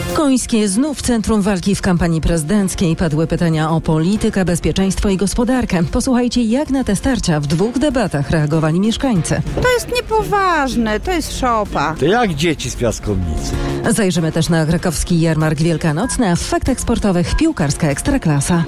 Końskie znów w centrum walki w kampanii prezydenckiej. Padły pytania o politykę, bezpieczeństwo i gospodarkę. Posłuchajcie, jak na te starcia w 2 debatach reagowali mieszkańcy. To jest niepoważne, to jest szopa. To jak dzieci z piaskownicy. Zajrzymy też na krakowski jarmark wielkanocny, a w faktach sportowych piłkarska ekstraklasa.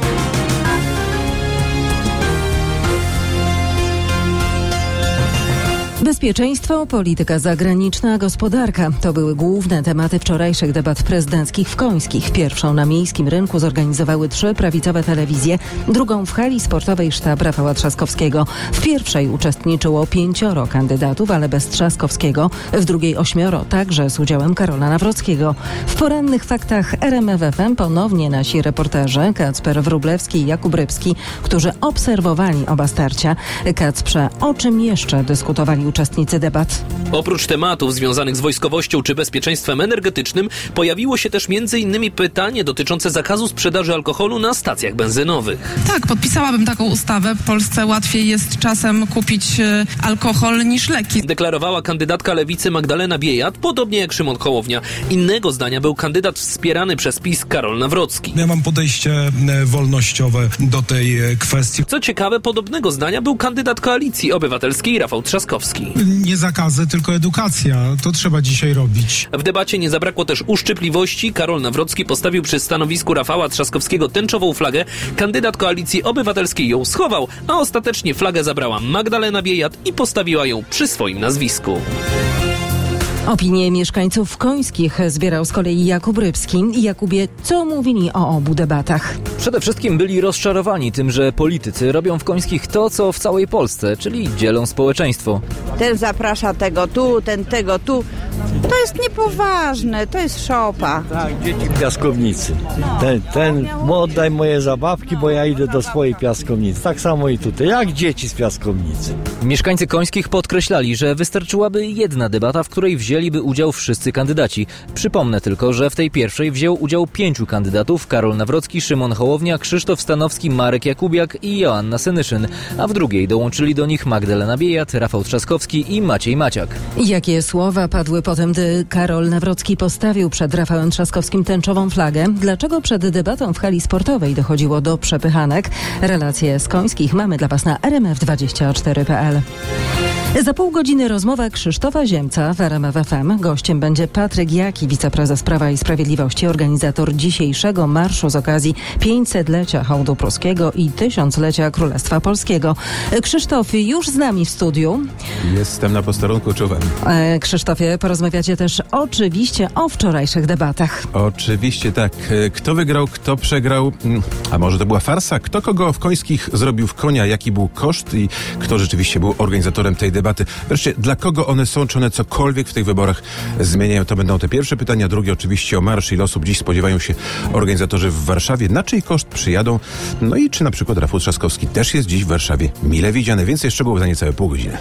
Bezpieczeństwo, polityka zagraniczna, gospodarka. To były główne tematy wczorajszych debat prezydenckich w Końskich. Pierwszą na miejskim rynku zorganizowały 3 prawicowe telewizje, drugą w hali sportowej sztab Rafała Trzaskowskiego. W pierwszej uczestniczyło 5 kandydatów, ale bez Trzaskowskiego. W drugiej 8, także z udziałem Karola Nawrockiego. W porannych faktach RMF FM ponownie nasi reporterzy Kacper Wróblewski i Jakub Rybski, którzy obserwowali oba starcia. Kacprze, o czym jeszcze dyskutowali uczestnicy debat? Oprócz tematów związanych z wojskowością czy bezpieczeństwem energetycznym pojawiło się też m.in. pytanie dotyczące zakazu sprzedaży alkoholu na stacjach benzynowych. Tak, podpisałabym taką ustawę. W Polsce łatwiej jest czasem kupić alkohol niż leki. Deklarowała kandydatka Lewicy Magdalena Biejat, podobnie jak Szymon Hołownia. Innego zdania był kandydat wspierany przez PiS Karol Nawrocki. Ja mam podejście wolnościowe do tej kwestii. Co ciekawe, podobnego zdania był kandydat Koalicji Obywatelskiej Rafał Trzaskowski. Nie zakazy, tylko edukacja. To trzeba dzisiaj robić. W debacie nie zabrakło też uszczypliwości. Karol Nawrocki postawił przy stanowisku Rafała Trzaskowskiego tęczową flagę. Kandydat Koalicji Obywatelskiej ją schował, a ostatecznie flagę zabrała Magdalena Biejat i postawiła ją przy swoim nazwisku. Opinie mieszkańców Końskich zbierał z kolei Jakub Rybski. Jakubie, co mówili o obu debatach? Przede wszystkim byli rozczarowani tym, że politycy robią w Końskich to, co w całej Polsce, czyli dzielą społeczeństwo. Ten zaprasza tego tu, ten tego tu. To jest niepoważne, to jest szopa. Tak, dzieci w piaskownicy. Ten oddaj moje zabawki, bo ja idę do swojej piaskownicy. Tak samo i tutaj, jak dzieci z piaskownicy. Mieszkańcy Końskich podkreślali, że wystarczyłaby jedna debata, w której wzięliby udział wszyscy kandydaci. Przypomnę tylko, że w tej pierwszej wziął udział 5 kandydatów: Karol Nawrocki, Szymon Hołownia, Krzysztof Stanowski, Marek Jakubiak i Joanna Senyszyn, a w drugiej dołączyli do nich Magdalena Biejat, Rafał Trzaskowski i Maciej Maciak. Jakie słowa padły potem, gdy Karol Nawrocki postawił przed Rafałem Trzaskowskim tęczową flagę? Dlaczego przed debatą w hali sportowej dochodziło do przepychanek? Relacje z Końskich mamy dla Was na rmf24.pl. Za pół godziny rozmowa Krzysztofa Ziemca w RMF FM. Gościem będzie Patryk Jaki, wiceprezes Prawa i Sprawiedliwości, organizator dzisiejszego marszu z okazji 500-lecia hołdu pruskiego i 1000-lecia Królestwa Polskiego. Krzysztof już z nami w studiu. Jestem na posterunku, czuwam. Krzysztofie, porozmawiacie też oczywiście o wczorajszych debatach. Oczywiście tak. Kto wygrał, kto przegrał? A może to była farsa? Kto kogo w Końskich zrobił w konia? Jaki był koszt i kto rzeczywiście był organizatorem tej debaty? Wreszcie, dla kogo one są? Czy one cokolwiek w tych wyborach zmieniają? To będą te pierwsze pytania. Drugie oczywiście o marsz. Ile osób dziś spodziewają się organizatorzy w Warszawie? Na czyj koszt przyjadą? No i czy na przykład Rafał Trzaskowski też jest dziś w Warszawie mile widziany? Więcej szczegółów za niecałe pół godziny.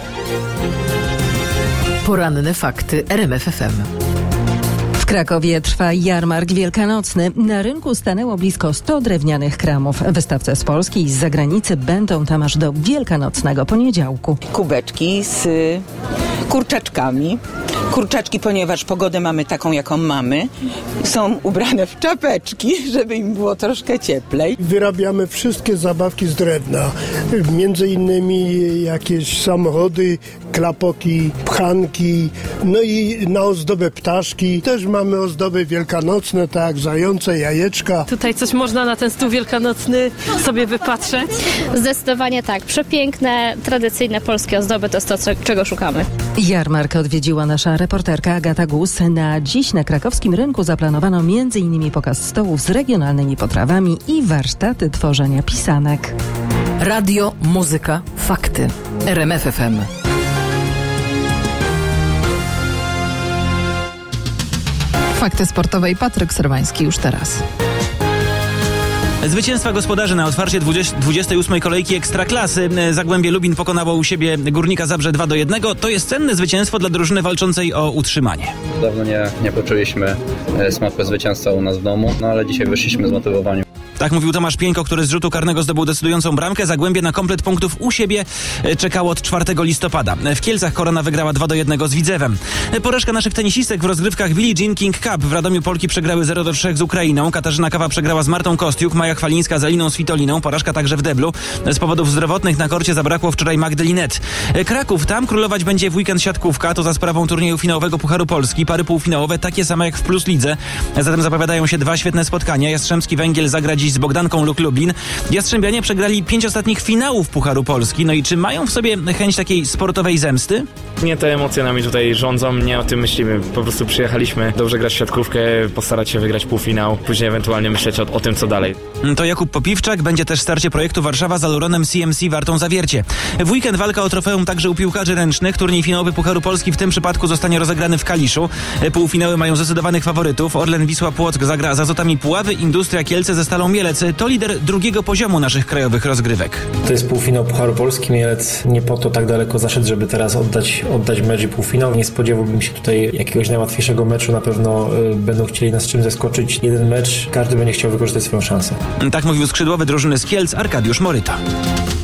Poranne fakty RMF FM. W Krakowie trwa jarmark wielkanocny. Na rynku stanęło blisko 100 drewnianych kramów. Wystawcy z Polski i z zagranicy będą tam aż do wielkanocnego poniedziałku. Kubeczki z kurczaczkami. Kurczaczki, ponieważ pogodę mamy taką, jaką mamy, są ubrane w czapeczki, żeby im było troszkę cieplej. Wyrabiamy wszystkie zabawki z drewna. Między innymi jakieś samochody, klapoki, pchanki, no i na ozdobę ptaszki. Też mamy ozdoby wielkanocne, tak jak zające, jajeczka. Tutaj coś można na ten stół wielkanocny sobie wypatrzeć? Zdecydowanie tak. Przepiękne, tradycyjne polskie ozdoby to jest to, czego szukamy. Jarmark odwiedziła nasza reporterka Agata Gus. Na dziś na krakowskim rynku zaplanowano m.in. pokaz stołów z regionalnymi potrawami i warsztaty tworzenia pisanek. Radio, muzyka, fakty. RMF FM. Fakty sportowe i Patryk Serwański już teraz. Zwycięstwa gospodarzy na otwarcie 28. kolejki Ekstraklasy. Zagłębie Lubin pokonało u siebie Górnika Zabrze 2-1. To jest cenne zwycięstwo dla drużyny walczącej o utrzymanie. Dawno nie poczuliśmy smaku zwycięstwa u nas w domu, no ale dzisiaj wyszliśmy zmotywowani. Tak mówił Tomasz Pieńko, który z rzutu karnego zdobył decydującą bramkę. Zagłębie na komplet punktów u siebie czekało od 4 listopada. W Kielcach Korona wygrała 2-1 z Widzewem. Porażka naszych tenisistek w rozgrywkach Billie Jean King Cup. W Radomiu Polki przegrały 0-3 z Ukrainą. Katarzyna Kawa przegrała z Martą Kostiuk, Maja Chwalińska z Aliną Svitoliną. Porażka także w deblu. Z powodów zdrowotnych na korcie zabrakło wczoraj Magdy Linet. Kraków, tam królować będzie w weekend siatkówka. To za sprawą turnieju finałowego Pucharu Polski. Pary półfinałowe takie same jak w Plus Lidze. Zatem zapowiadają się 2 świetne spotkania. Jastrzębski Węgiel zagra dziś z Bogdanką Luk Lublin. Jastrzębianie przegrali 5 ostatnich finałów Pucharu Polski. No i czy mają w sobie chęć takiej sportowej zemsty? Nie te emocje nami tutaj rządzą, nie o tym myślimy. Po prostu przyjechaliśmy dobrze grać w siatkówkę, postarać się wygrać półfinał, później ewentualnie myśleć o tym, co dalej. To Jakub Popiwczak, będzie też starcie projektu Warszawa z Aluronem CMC Wartą Zawiercie. W weekend walka o trofeum także u piłkarzy ręcznych. Turniej finałowy Pucharu Polski w tym przypadku zostanie rozegrany w Kaliszu. Półfinały mają zdecydowanych faworytów. Orlen Wisła Płock zagra z Azotami Puławy, Industria Kielce ze Stalą Mielec. To lider drugiego poziomu naszych krajowych rozgrywek. To jest półfinał Pucharu Polski. Mielec nie po to tak daleko zaszedł, żeby teraz oddać mecz i półfinał. Nie spodziewałbym się tutaj jakiegoś najłatwiejszego meczu. Na pewno będą chcieli nas czym zaskoczyć. Jeden mecz, każdy będzie chciał wykorzystać swoją szansę. Tak mówił skrzydłowy drużyny z Kielc Arkadiusz Moryta.